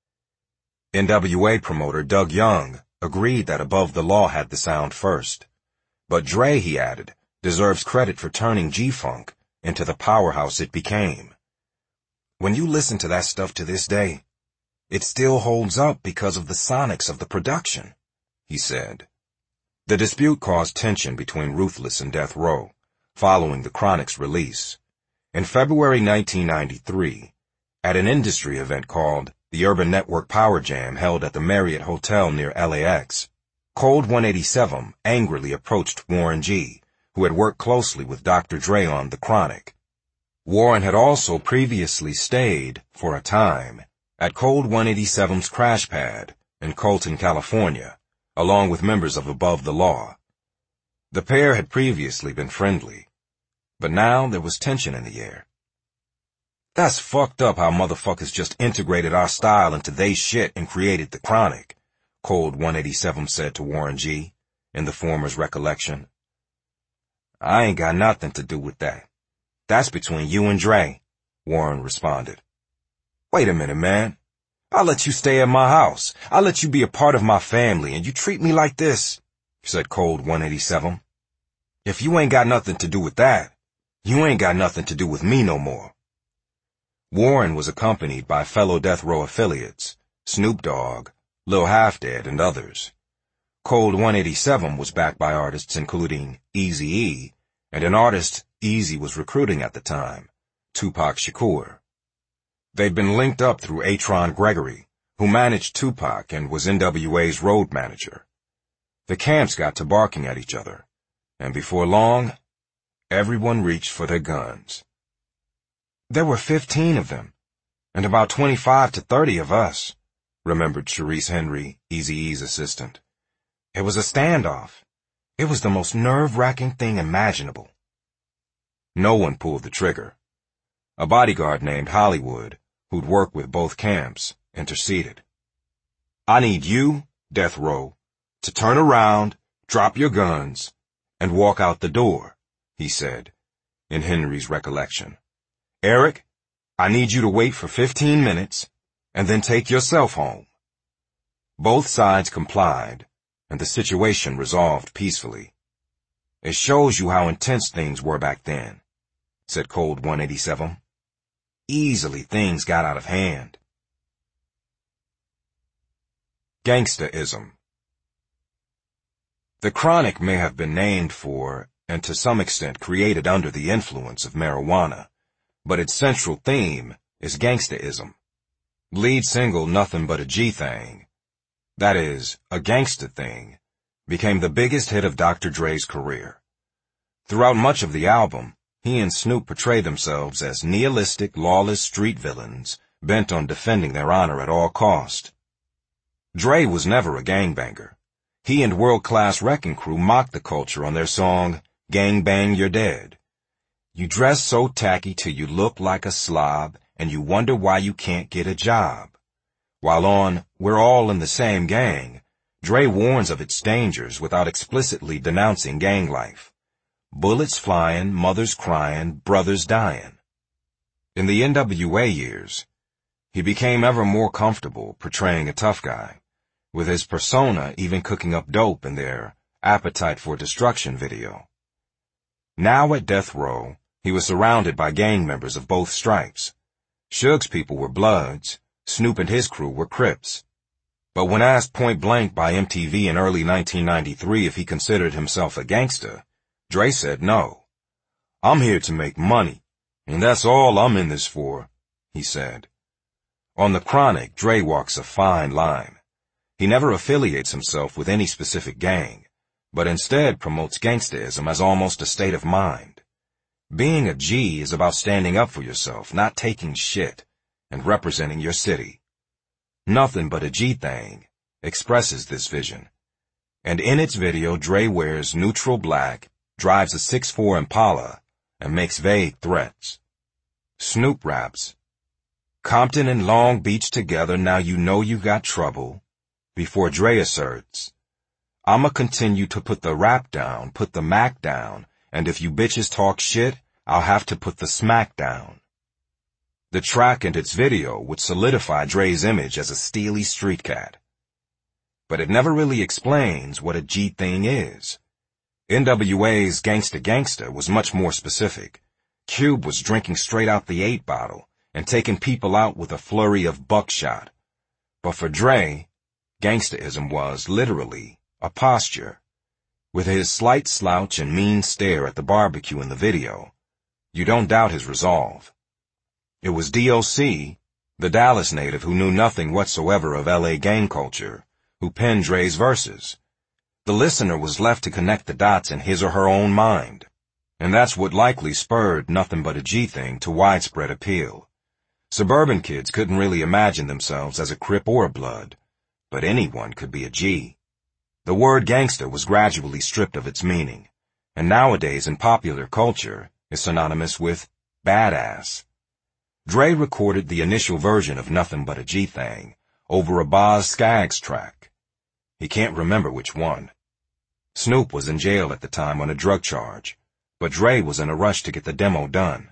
NWA promoter Doug Young agreed that Above the Law had the sound first. But Dre, he added, deserves credit for turning G-Funk into the powerhouse it became. When you listen to that stuff to this day, it still holds up because of the sonics of the production, he said. The dispute caused tension between Ruthless and Death Row, following The Chronic's release. In February 1993, at an industry event called the Urban Network Power Jam held at the Marriott Hotel near LAX, Cold 187 angrily approached Warren G., who had worked closely with Dr. Dre on The Chronic. Warren had also previously stayed, for a time, at Cold 187's crash pad in Colton, California, along with members of Above the Law. The pair had previously been friendly, but now there was tension in the air. That's fucked up how motherfuckers just integrated our style into they shit and created The Chronic, Cold 187 said to Warren G., in the former's recollection. I ain't got nothing to do with that. That's between you and Dre, Warren responded. Wait a minute, man. I'll let you stay at my house. I'll let you be a part of my family, and you treat me like this, said Cold 187. If you ain't got nothing to do with that, you ain't got nothing to do with me no more. Warren was accompanied by fellow Death Row affiliates, Snoop Dogg, Lil Half Dead, and others. Cold 187 was backed by artists including Eazy-E, and an artist Eazy was recruiting at the time, Tupac Shakur. They'd been linked up through Atron Gregory, who managed Tupac and was NWA's road manager. The camps got to barking at each other, and before long, everyone reached for their guns. There were 15 of them, and about 25 to 30 of us, remembered Sharice Henry, Eazy-E's assistant. It was a standoff. It was the most nerve-wracking thing imaginable. No one pulled the trigger. A bodyguard named Hollywood, who'd worked with both camps, interceded. I need you, Death Row, to turn around, drop your guns, and walk out the door, he said, in Henry's recollection. Eric, I need you to wait for 15 minutes, and then take yourself home. Both sides complied, and the situation resolved peacefully. It shows you how intense things were back then, said Cold 187. Easily things got out of hand. Gangstaism. The Chronic may have been named for, and to some extent created under the influence of marijuana, but its central theme is gangstaism. Lead single Nothing But a G-Thing, that is, a gangsta thing, became the biggest hit of Dr. Dre's career. Throughout much of the album, he and Snoop portray themselves as nihilistic, lawless street villains, bent on defending their honor at all cost. Dre was never a gangbanger. He and World-Class Wrecking Crew mocked the culture on their song, Gang Bang You're Dead. You dress so tacky till you look like a slob, and you wonder why you can't get a job. While on We're All in the Same Gang, Dre warns of its dangers without explicitly denouncing gang life. Bullets flying, mothers crying, brothers dying. In the NWA years, he became ever more comfortable portraying a tough guy, with his persona even cooking up dope in their Appetite for Destruction video. Now at Death Row, he was surrounded by gang members of both stripes. Suge's people were Bloods, Snoop and his crew were Crips. But when asked point blank by MTV in early 1993 if he considered himself a gangster, Dre said no. I'm here to make money, and that's all I'm in this for, he said. On the Chronic, Dre walks a fine line. He never affiliates himself with any specific gang, but instead promotes gangsterism as almost a state of mind. Being a G is about standing up for yourself, not taking shit, and representing your city. Nothing But a G-Thing expresses this vision. And in its video, Dre wears neutral black, drives a 6'4" Impala, and makes vague threats. Snoop raps, Compton and Long Beach together, now you know you got trouble, before Dre asserts, I'ma continue to put the rap down, put the Mac down, and if you bitches talk shit, I'll have to put the smack down. The track and its video would solidify Dre's image as a steely street cat. But it never really explains what a G-Thing is. NWA's Gangsta Gangsta was much more specific. Cube was drinking straight out the 8 bottle and taking people out with a flurry of buckshot. But for Dre, gangstaism was, literally, a posture. With his slight slouch and mean stare at the barbecue in the video, you don't doubt his resolve. It was DOC, the Dallas native who knew nothing whatsoever of LA gang culture, who penned Dre's verses. The listener was left to connect the dots in his or her own mind, and that's what likely spurred Nothing But a G-Thing to widespread appeal. Suburban kids couldn't really imagine themselves as a Crip or a Blood, but anyone could be a G. The word gangster was gradually stripped of its meaning, and nowadays in popular culture is synonymous with badass. Dre recorded the initial version of Nothing But a G-Thing over a Boz Scaggs track. He can't remember which one. Snoop was in jail at the time on a drug charge, but Dre was in a rush to get the demo done.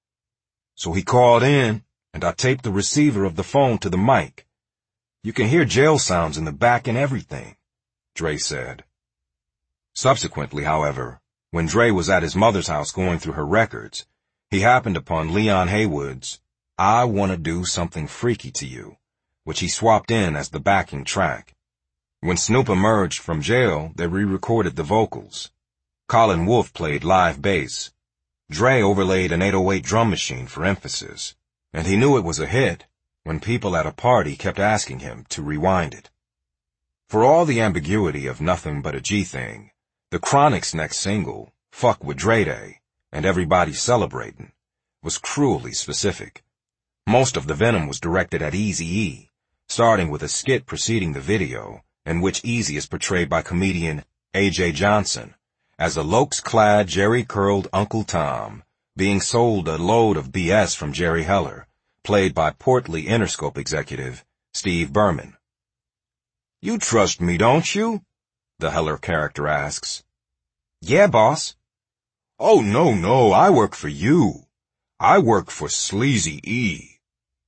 So he called in, and I taped the receiver of the phone to the mic. You can hear jail sounds in the back and everything, Dre said. Subsequently, however, when Dre was at his mother's house going through her records, he happened upon Leon Haywood's I Wanna Do Something Freaky to You, which he swapped in as the backing track. When Snoop emerged from jail, they re-recorded the vocals. Colin Wolfe played live bass. Dre overlaid an 808 drum machine for emphasis, and he knew it was a hit when people at a party kept asking him to rewind it. For all the ambiguity of Nothing But a G Thing, the Chronic's next single, Fuck With Dre Day, and Everybody Celebratin', was cruelly specific. Most of the venom was directed at Eazy-E, starting with a skit preceding the video, in which Eazy is portrayed by comedian A.J. Johnson as a lokes-clad, jerry-curled Uncle Tom, being sold a load of BS from Jerry Heller, played by portly Interscope executive Steve Berman. You trust me, don't you? The Heller character asks. Yeah, boss. Oh, no, I work for you. I work for Sleazy E.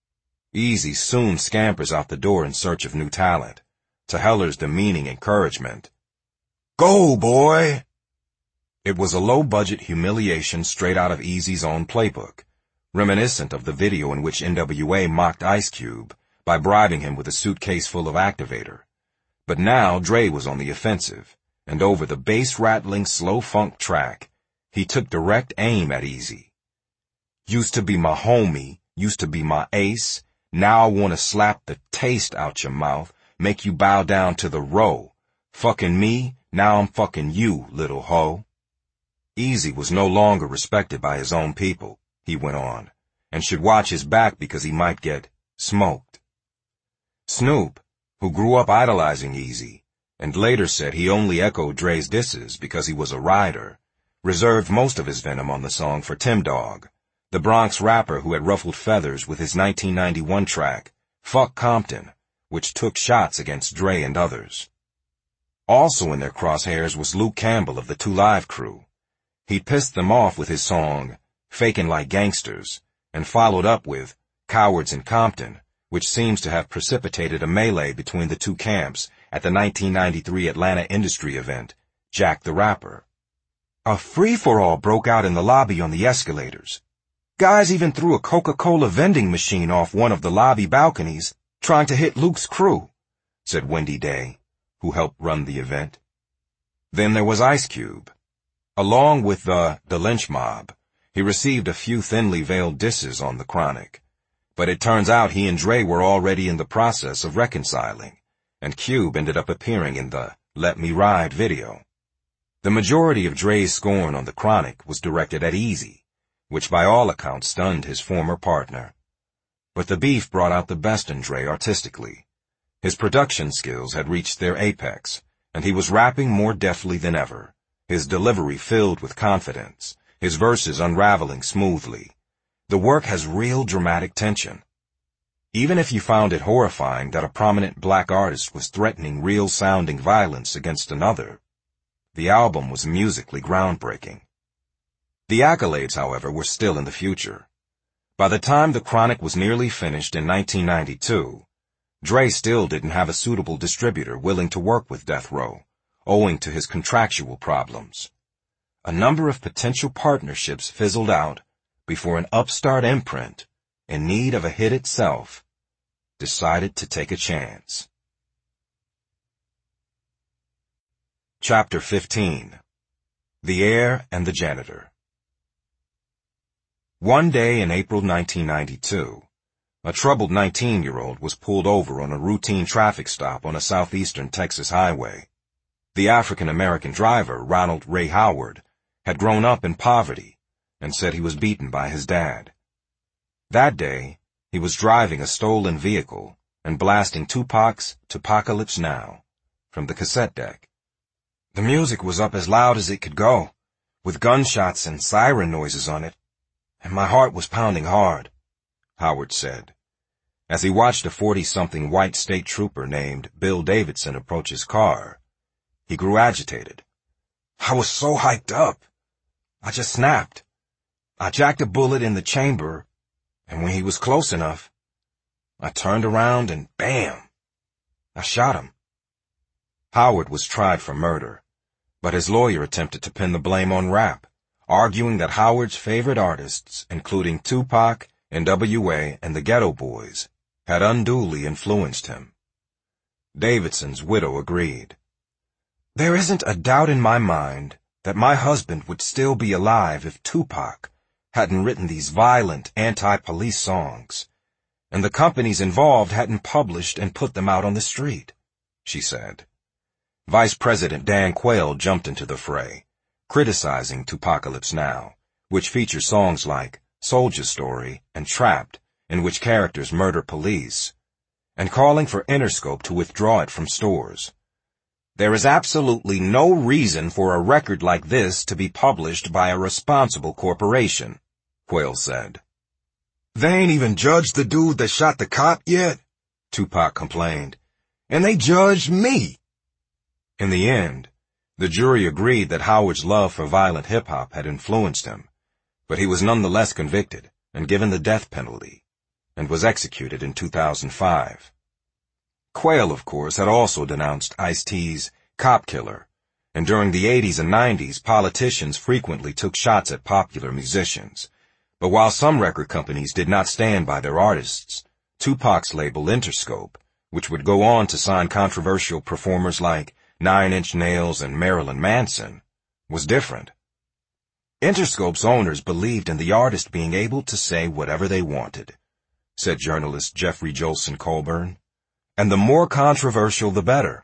Eazy soon scampers out the door in search of new talent, to Heller's demeaning encouragement. Go, boy! It was a low-budget humiliation straight out of Eazy's own playbook, reminiscent of the video in which NWA mocked Ice Cube by bribing him with a suitcase full of activator. But now Dre was on the offensive, and over the bass-rattling slow funk track, he took direct aim at Eazy. Used to be my homie, used to be my ace, now I wanna slap the taste out your mouth, make you bow down to the row. Fucking me, now I'm fucking you, little hoe. Eazy was no longer respected by his own people, he went on, and should watch his back because he might get smoked. Snoop, who grew up idolizing Eazy, and later said he only echoed Dre's disses because he was a rider, reserved most of his venom on the song for Tim Dog, the Bronx rapper who had ruffled feathers with his 1991 track, Fuck Compton, which took shots against Dre and others. Also in their crosshairs was Luke Campbell of the 2 Live crew. He pissed them off with his song, Fakin' Like Gangsters, and followed up with Cowards in Compton, which seems to have precipitated a melee between the two camps at the 1993 Atlanta industry event, Jack the Rapper. A free-for-all broke out in the lobby on the escalators. Guys even threw a Coca-Cola vending machine off one of the lobby balconies, trying to hit Luke's crew, said Wendy Day, who helped run the event. Then there was Ice Cube. Along with the Lynch Mob, he received a few thinly veiled disses on the Chronic. But it turns out he and Dre were already in the process of reconciling, and Cube ended up appearing in the Let Me Ride video. The majority of Dre's scorn on the Chronic was directed at Eazy, which by all accounts stunned his former partner. But the beef brought out the best in Dre artistically. His production skills had reached their apex, and he was rapping more deftly than ever, his delivery filled with confidence, his verses unraveling smoothly. The work has real dramatic tension. Even if you found it horrifying that a prominent black artist was threatening real-sounding violence against another, the album was musically groundbreaking. The accolades, however, were still in the future. By the time The Chronic was nearly finished in 1992, Dre still didn't have a suitable distributor willing to work with Death Row, owing to his contractual problems. A number of potential partnerships fizzled out before an upstart imprint, in need of a hit itself, decided to take a chance. Chapter 15. The Heir and the Janitor. One day in April 1992, a troubled 19-year-old was pulled over on a routine traffic stop on a southeastern Texas highway. The African-American driver, Ronald Ray Howard, had grown up in poverty and said he was beaten by his dad. That day, he was driving a stolen vehicle and blasting Tupac's "Tupacalypse Now" from the cassette deck. The music was up as loud as it could go, with gunshots and siren noises on it, and my heart was pounding hard, Howard said, as he watched a 40-something white state trooper named Bill Davidson approach his car. He grew agitated. I was so hyped up. I just snapped. I jacked a bullet in the chamber, and when he was close enough, I turned around and bam! I shot him. Howard was tried for murder, but his lawyer attempted to pin the blame on rap, arguing that Howard's favorite artists, including Tupac, NWA, and the Ghetto Boys, had unduly influenced him. Davidson's widow agreed. There isn't a doubt in my mind that my husband would still be alive if Tupac hadn't written these violent anti-police songs, and the companies involved hadn't published and put them out on the street, she said. Vice President Dan Quayle jumped into the fray, criticizing Tupacalypse Now, which features songs like Soulja Story and Trapped, in which characters murder police, and calling for Interscope to withdraw it from stores. There is absolutely no reason for a record like this to be published by a responsible corporation, Quayle said. They ain't even judged the dude that shot the cop yet, Tupac complained, and they judged me. In the end, the jury agreed that Howard's love for violent hip-hop had influenced him, but he was nonetheless convicted and given the death penalty, and was executed in 2005. Quayle, of course, had also denounced Ice-T's Cop Killer, and during the 80s and 90s, politicians frequently took shots at popular musicians. But while some record companies did not stand by their artists, Tupac's label Interscope, which would go on to sign controversial performers like 9 Inch Nails and Marilyn Manson, was different. Interscope's owners believed in the artist being able to say whatever they wanted, said journalist Jeffrey Jolson Colburn, and the more controversial the better.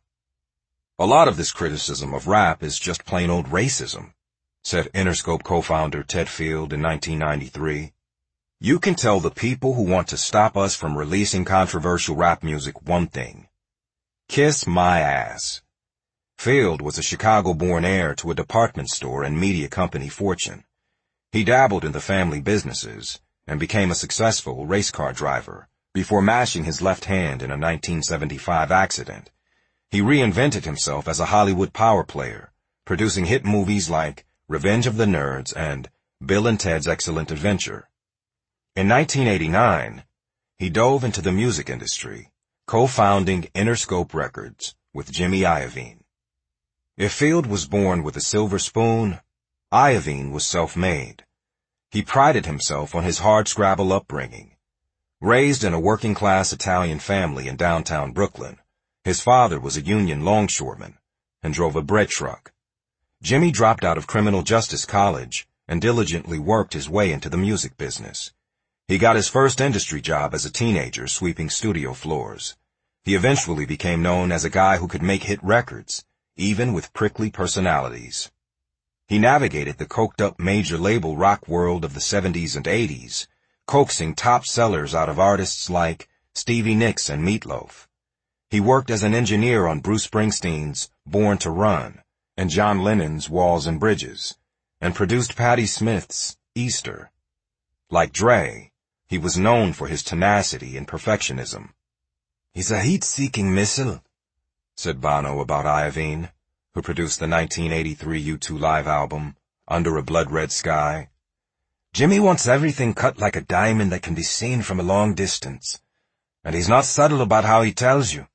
A lot of this criticism of rap is just plain old racism, said Interscope co-founder Ted Field in 1993. You can tell the people who want to stop us from releasing controversial rap music one thing. Kiss my ass. Field was a Chicago-born heir to a department store and media company fortune. He dabbled in the family businesses and became a successful race car driver before mashing his left hand in a 1975 accident. He reinvented himself as a Hollywood power player, producing hit movies like Revenge of the Nerds and Bill and Ted's Excellent Adventure. In 1989, he dove into the music industry, co-founding Interscope Records with Jimmy Iovine. If Field was born with a silver spoon, Iovine was self-made. He prided himself on his hardscrabble upbringing. Raised in a working-class Italian family in downtown Brooklyn, his father was a union longshoreman and drove a bread truck. Jimmy dropped out of criminal justice college and diligently worked his way into the music business. He got his first industry job as a teenager sweeping studio floors. He eventually became known as a guy who could make hit records, even with prickly personalities. He navigated the coked-up major label rock world of the 70s and 80s, coaxing top sellers out of artists like Stevie Nicks and Meatloaf. He worked as an engineer on Bruce Springsteen's Born to Run and John Lennon's Walls and Bridges, and produced Patti Smith's Easter. Like Dre, he was known for his tenacity and perfectionism. He's a heat-seeking missile, said Bono about Iovine, who produced the 1983 U2 live album, Under a Blood Red Sky. Jimmy wants everything cut like a diamond that can be seen from a long distance, and he's not subtle about how he tells you.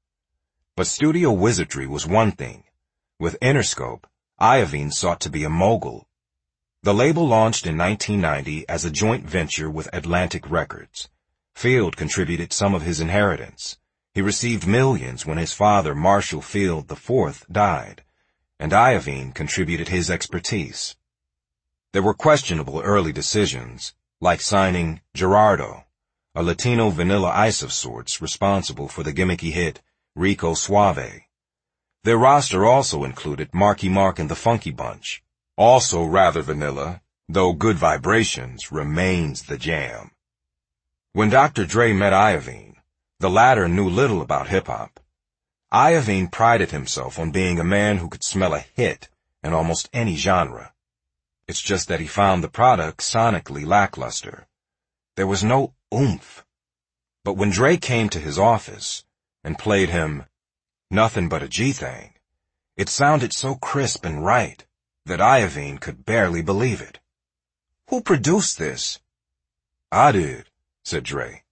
But studio wizardry was one thing. With Interscope, Iovine sought to be a mogul. The label launched in 1990 as a joint venture with Atlantic Records. Field contributed some of his inheritance. He received millions when his father, Marshall Field IV, died, and Iovine contributed his expertise. There were questionable early decisions, like signing Gerardo, a Latino Vanilla Ice of sorts responsible for the gimmicky hit Rico Suave. Their roster also included Marky Mark and the Funky Bunch, also rather vanilla, though Good Vibrations remains the jam. When Dr. Dre met Iovine, the latter knew little about hip-hop. Iovine prided himself on being a man who could smell a hit in almost any genre. It's just that he found the product sonically lackluster. There was no oomph. But when Dre came to his office and played him Nothing But a G-Thing, it sounded so crisp and right, that Iovine could barely believe it. "Who produced this?" "I did," said Dre.